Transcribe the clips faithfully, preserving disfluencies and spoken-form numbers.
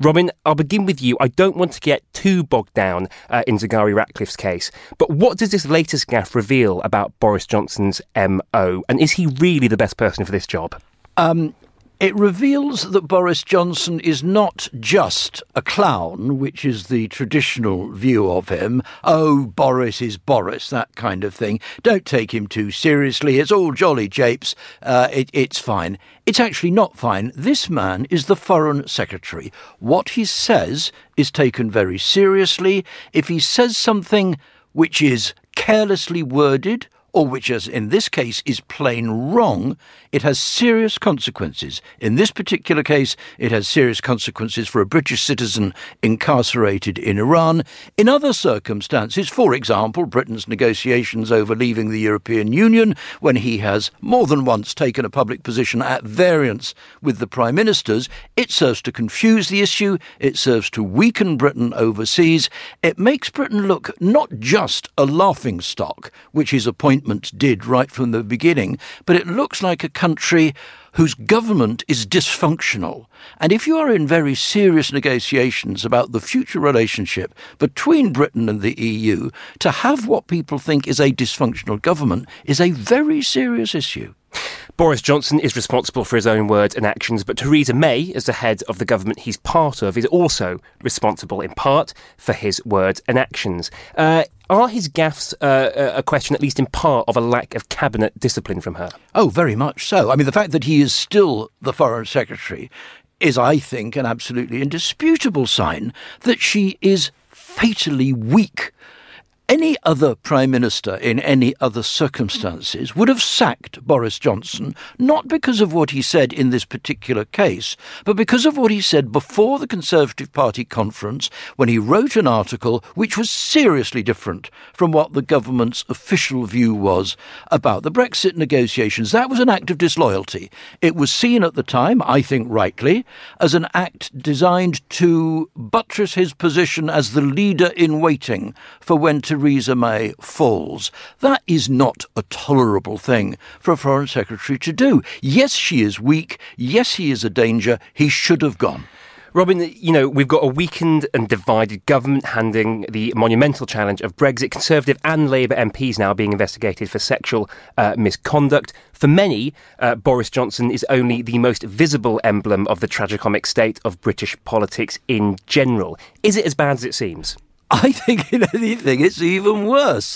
Robin, I'll begin with you. I don't want to get too bogged down uh, in Zaghari Ratcliffe's case, but what does this latest gaffe reveal about Boris Johnson's M O? And is he really the best person for this job? Um, it reveals that Boris Johnson is not just a clown, which is the traditional view of him. Oh, Boris is Boris, that kind of thing. Don't take him too seriously. It's all jolly japes. Uh, it, it's fine. It's actually not fine. This man is the Foreign Secretary. What he says is taken very seriously. If he says something which is carelessly worded, or which, as in this case, is plain wrong, it has serious consequences. In this particular case, it has serious consequences for a British citizen incarcerated in Iran. In other circumstances, for example, Britain's negotiations over leaving the European Union, when he has more than once taken a public position at variance with the Prime Ministers, it serves to confuse the issue, it serves to weaken Britain overseas, it makes Britain look not just a laughingstock, which his appointment did right from the beginning, but it looks like a country whose government is dysfunctional. And if you are in very serious negotiations about the future relationship between Britain and the E U, to have what people think is a dysfunctional government is a very serious issue. Boris Johnson is responsible for his own words and actions, but Theresa May, as the head of the government he's part of, is also responsible in part for his words and actions. Uh, are his gaffes uh, a question, at least in part, of a lack of cabinet discipline from her? Oh, very much so. I mean, the fact that he is still the Foreign Secretary is, I think, an absolutely indisputable sign that she is fatally weak. Any other Prime Minister in any other circumstances would have sacked Boris Johnson, not because of what he said in this particular case, but because of what he said before the Conservative Party conference, when he wrote an article which was seriously different from what the government's official view was about the Brexit negotiations. That was an act of disloyalty. It was seen at the time, I think rightly, as an act designed to buttress his position as the leader in waiting for when to Theresa May falls. That is not a tolerable thing for a Foreign Secretary to do. Yes, she is weak. Yes, he is a danger. He should have gone. Robin, you know, we've got a weakened and divided government handling the monumental challenge of Brexit. Conservative and Labour M Ps now being investigated for sexual uh, misconduct. For many, uh, Boris Johnson is only the most visible emblem of the tragicomic state of British politics in general. Is it as bad as it seems? I think in anything it's even worse.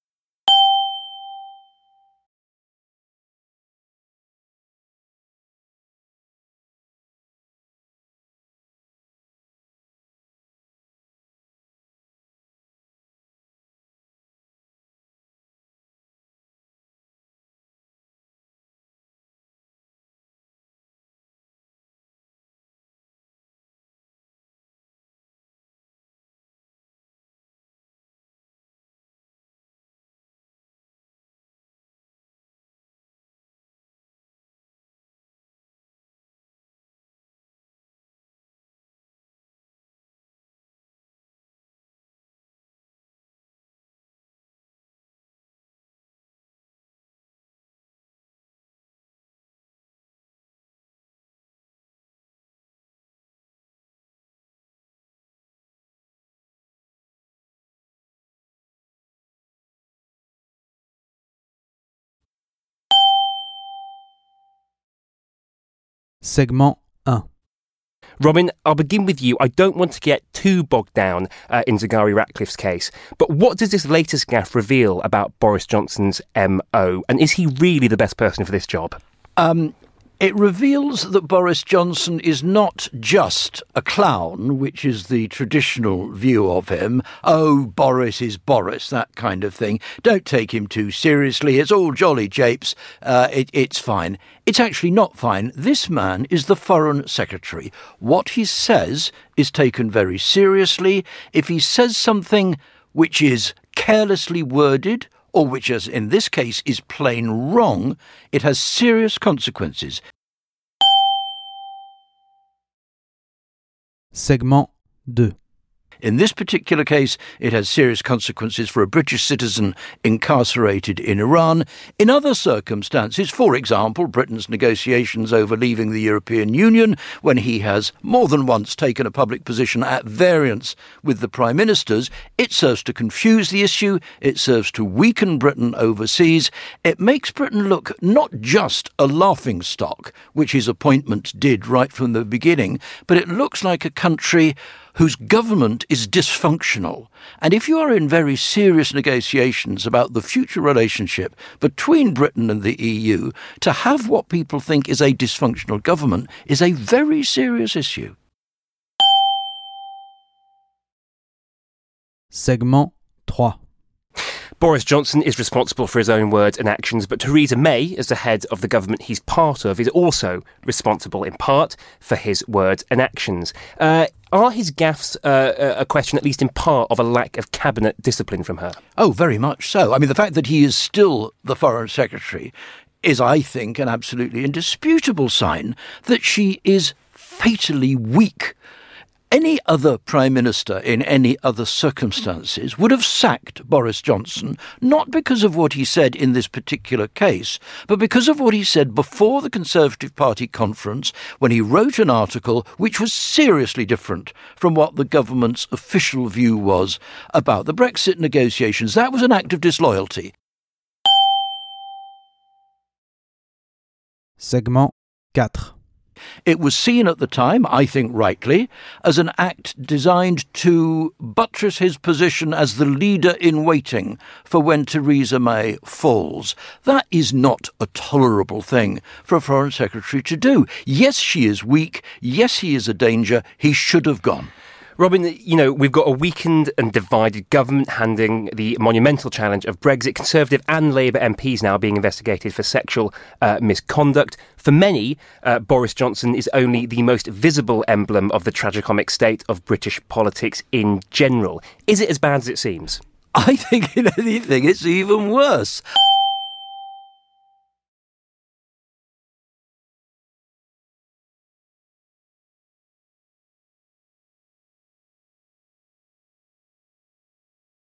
Segment one. Robin, I'll begin with you. I don't want to get too bogged down uh, in Zaghari Ratcliffe's case, but what does this latest gaffe reveal about Boris Johnson's M O? And is he really the best person for this job? Um... It reveals that Boris Johnson is not just a clown, which is the traditional view of him. Oh, Boris is Boris, that kind of thing. Don't take him too seriously. It's all jolly japes. Uh, it, it's fine. It's actually not fine. This man is the Foreign Secretary. What he says is taken very seriously. If he says something which is carelessly worded, or which, as in this case, is plain wrong, it has serious consequences. Segment two. In this particular case, it has serious consequences for a British citizen incarcerated in Iran. In other circumstances, for example, Britain's negotiations over leaving the European Union, when he has more than once taken a public position at variance with the Prime Minister's, it serves to confuse the issue, it serves to weaken Britain overseas, it makes Britain look not just a laughingstock, which his appointment did right from the beginning, but it looks like a country whose government is dysfunctional. And if you are in very serious negotiations about the future relationship between Britain and the E U, to have what people think is a dysfunctional government is a very serious issue. Segment three. Boris Johnson is responsible for his own words and actions, but Theresa May, as the head of the government he's part of, is also responsible in part for his words and actions. Uh, are his gaffes uh, a question, at least in part, of a lack of cabinet discipline from her? Oh, very much so. I mean, the fact that he is still the Foreign Secretary is, I think, an absolutely indisputable sign that she is fatally weak. Any other Prime Minister in any other circumstances would have sacked Boris Johnson, not because of what he said in this particular case, but because of what he said before the Conservative Party conference, when he wrote an article which was seriously different from what the government's official view was about the Brexit negotiations. That was an act of disloyalty. Segment four. It was seen at the time, I think rightly, as an act designed to buttress his position as the leader in waiting for when Theresa May falls. That is not a tolerable thing for a Foreign Secretary to do. Yes, she is weak. Yes, he is a danger. He should have gone. Robin, you know, we've got a weakened and divided government handing the monumental challenge of Brexit. Conservative and Labour M Ps now being investigated for sexual uh, misconduct. For many, uh, Boris Johnson is only the most visible emblem of the tragicomic state of British politics in general. Is it as bad as it seems? I think, in anything, it's even worse.